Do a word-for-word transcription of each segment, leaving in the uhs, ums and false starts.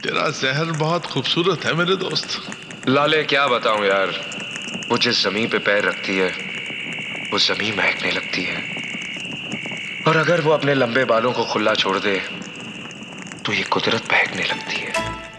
तेरा जहर बहुत खूबसूरत है मेरे दोस्त। लाले क्या बताऊं यार, वो जिस जमीन पे पैर रखती है वो जमीन महकने लगती है, और अगर वो अपने लंबे बालों को खुला छोड़ दे तो ये कुदरत महकने लगती है।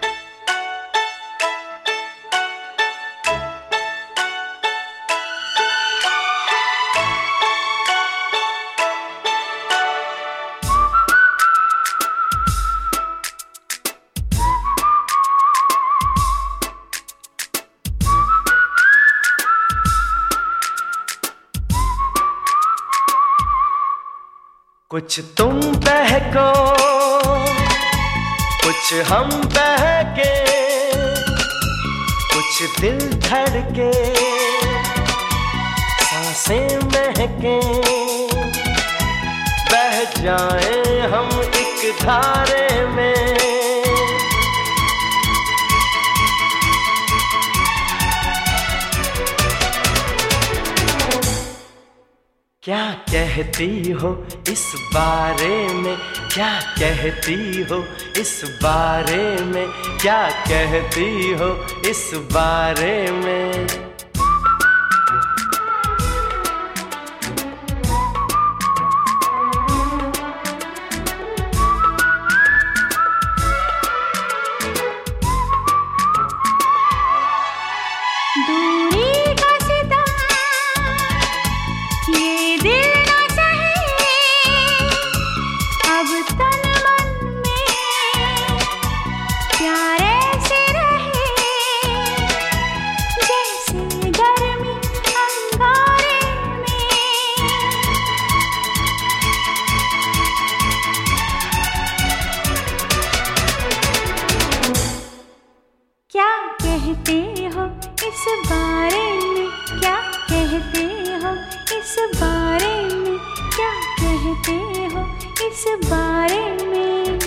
कुछ तुम बहको कुछ हम बहके, कुछ दिल धड़के सांसें महके, बह जाए हम एक धारे में। क्या कहती हो इस बारे में, क्या कहती हो इस बारे में, क्या कहती हो इस बारे में। क्या कहते हो इस बारे में, क्या कहते हो इस बारे में, क्या कहते हो इस बारे में।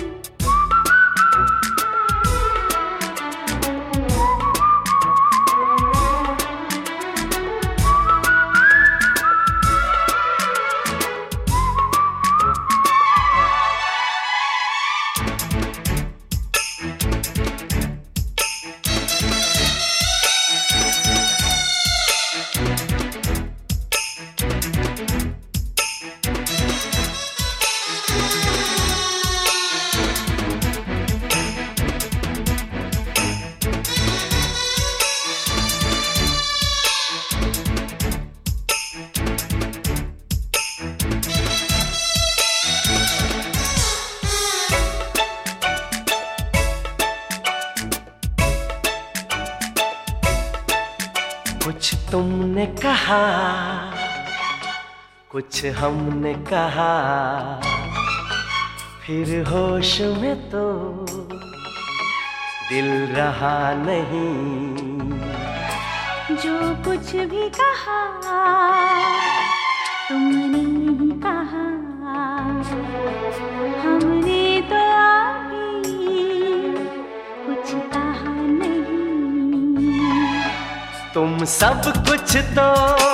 कुछ तुमने कहा कुछ हमने कहा, फिर होश में तो दिल रहा नहीं। जो कुछ भी कहा तुमने ही कहा, हमने तो अभी कुछ कहा नहीं। तुम सब कुछ तो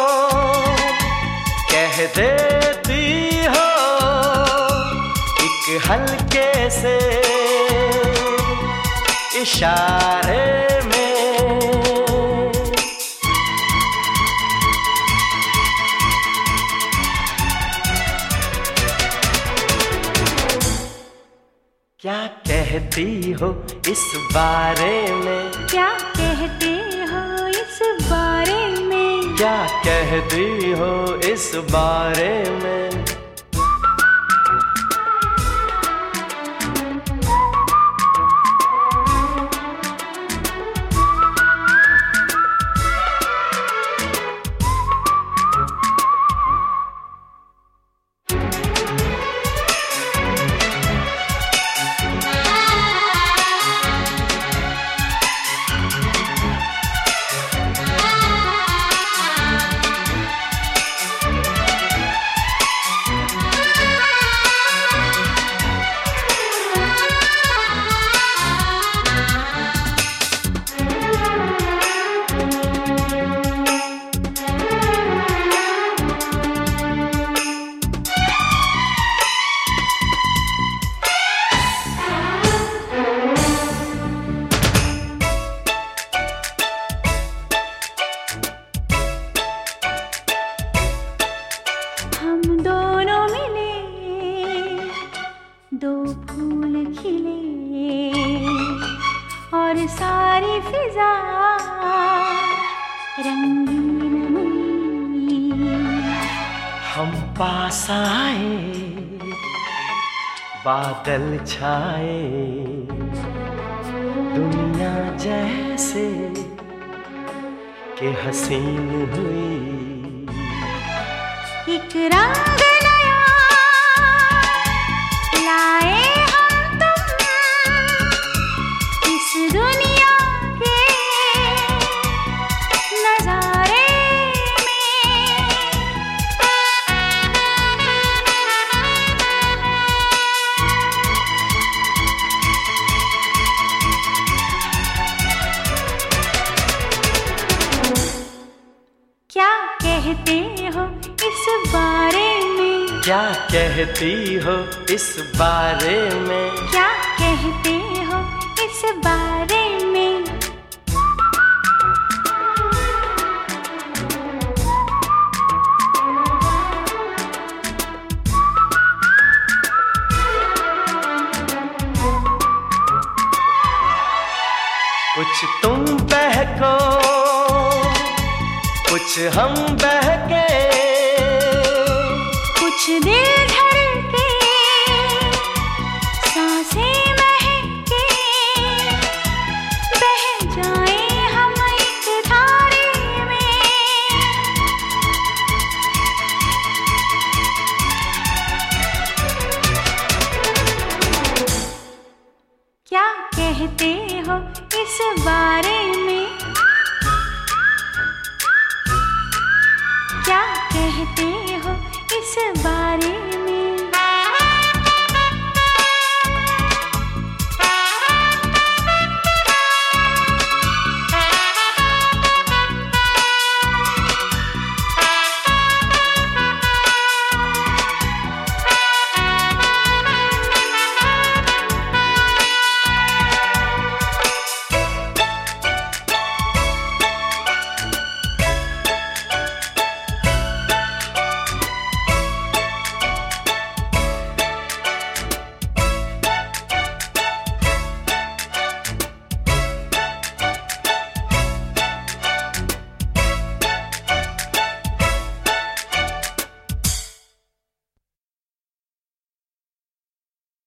कह देती हो एक हल्के से इशारे में। क्या कहती हो इस बारे में, क्या कहते हो इस बारे में, क्या कहती हो इस बारे में। फूल खिले और सारी फिजा रंगीन हुई। हम पास आए, बादल छाए, दुनिया जैसे कि हसीन हुई। एक रंग नया लाए हम तुम इस दुनिया के नजारे में। क्या कहते हो इस बारे में? क्या कहती हो इस बारे में? क्या कहते हो इस बारे में? कुछ तुम बहको, कुछ हम बहके, कुछ दिल धड़के, सांसें महके, बह जाए हम एक धारे में। क्या कहते हो इस बारे में? क्या कहते हो इस बारे में?